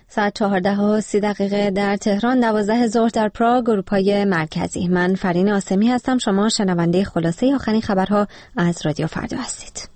ساعت 14:30 در تهران، 12 ظهر در پراگ، اروپای مرکزی. من فرین آسمی هستم. شما شنونده خلاصه آخرین خبرها از رادیو فردا هستید.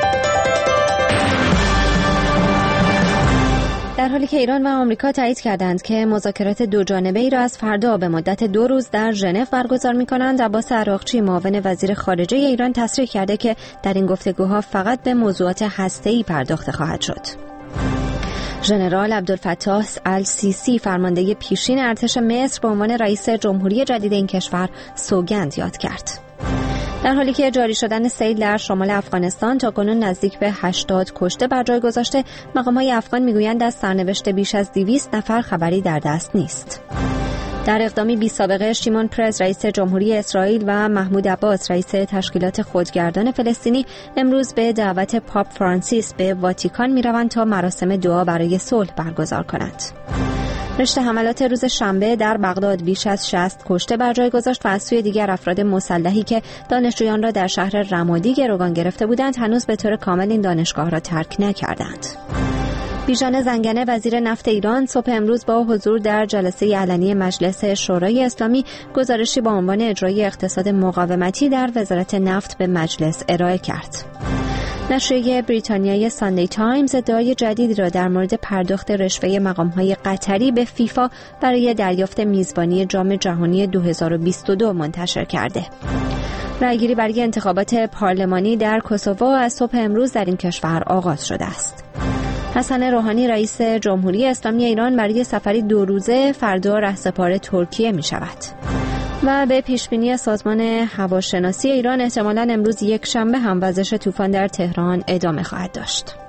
در حالی که ایران و آمریکا تایید کردند که مذاکرات دوجانبه‌ای را از فردا به مدت 2 روز در ژنو برگزار می‌کنند، عباس عراقچی معاون وزیر خارجه ایران تصریح کرده که در این گفتگوها فقط به موضوعات هسته‌ای پرداخته خواهد شد. ژنرال عبدالفتاح السیسی، فرمانده پیشین ارتش مصر، به عنوان رئیس جمهوری جدید این کشور سوگند یاد کرد. در حالی که جاری شدن سیل در شمال افغانستان تاکنون نزدیک به 80 کشته بر جای گذاشته، مقام‌های افغان میگویند از سرنوشت بیش از 200 نفر خبری در دست نیست. در اقدامی بی سابقه، شیمون پرز، رئیس جمهوری اسرائیل، و محمود عباس، رئیس تشکیلات خودگردان فلسطینی، امروز به دعوت پاپ فرانسیس به واتیکان می‌روند تا مراسم دعا برای صلح برگزار کنند. رشته حملات روز شنبه در بغداد بیش از 60 کشته بر جای گذاشت و از سوی دیگر افراد مسلحی که دانشجویان را در شهر رمادی گروگان گرفته بودند هنوز به طور کامل این دانشگاه را ترک نکردند. بیژن زنگنه، وزیر نفت ایران، صبح امروز با حضور در جلسه علنی مجلس شورای اسلامی گزارشی با عنوان اجرای اقتصاد مقاومتی در وزارت نفت به مجلس ارائه کرد. نشریه بریتانیای ساندی تایمز ادعای جدیدی را در مورد پرداخت رشوه مقام‌های قطری به فیفا برای دریافت میزبانی جام جهانی 2022 منتشر کرده. رأیگیری برای انتخابات پارلمانی در کوسوو از صبح امروز در این کشور آغاز شده است. حسن روحانی، رئیس جمهوری اسلامی ایران، برای سفری 2 روزه فردا رهسپار ترکیه می شود. و به پیشبینی سازمان هواشناسی ایران احتمالاً امروز یک شنبه هم وزش طوفان در تهران ادامه خواهد داشت.